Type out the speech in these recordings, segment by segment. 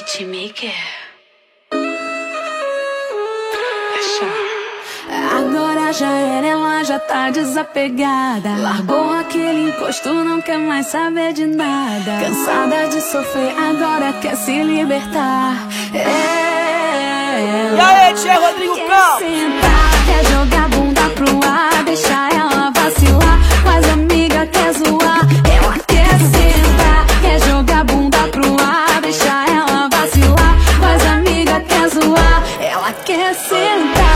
Hitmaker. Agora já era, ela já tá desapegada. Largou aquele encosto, não quer mais saber de nada. Cansada de sofrer, agora quer se libertar. E aí, tia Rodrigo Campos? Quer sentar, quer jogar bunda pro ar, deixar ela vacilar. Mas amiga quer zoar, ela quer sentar. Quer jogar bunda pro ar, deixar ela vacilar. Mas amiga quer zoar, ela quer sentar.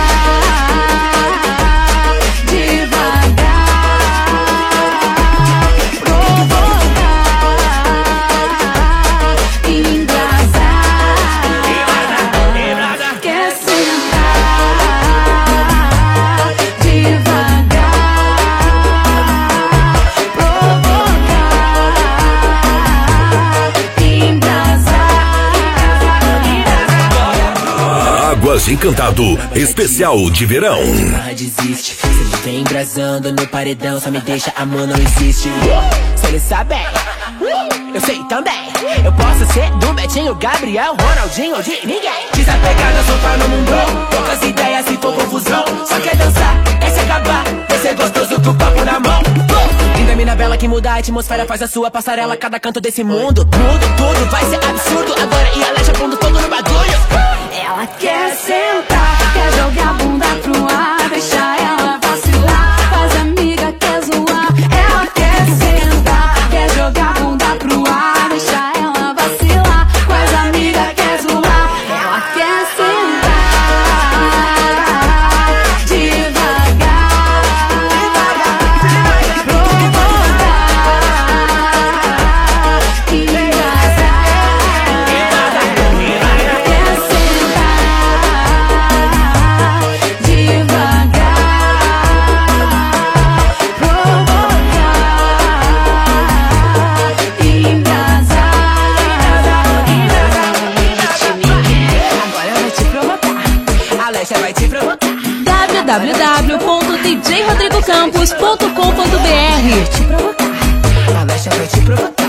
Águas Encantado, especial de verão. Desiste, se vem embrasando no paredão, só me deixa, amor, não existe. Se ele sabe, eu sei também. Eu posso ser do Betinho, Gabriel, Ronaldinho ou de ninguém. Desapegada, soltar no mundo, poucas ideias se for confusão. Só quer dançar, quer se acabar, quer ser gostoso com o copo na mão. Linda mina bela que muda a atmosfera, faz a sua passarela, cada canto desse mundo. Tudo vai ser absurdo agora e aleja fundo todo no bagulho. Ela quer sentar, quer jogar bunda pro ar, deixar ela vacilar. Faz amiga, quer zoar. Ela quer sentar, quer jogar bunda pro ar, deixar ela vacilar. Faz amiga, quer zoar. Ela quer sentar devagar, provocar e engasgar. www.djrodrigocampos.com.br. A Alexa vai te provocar.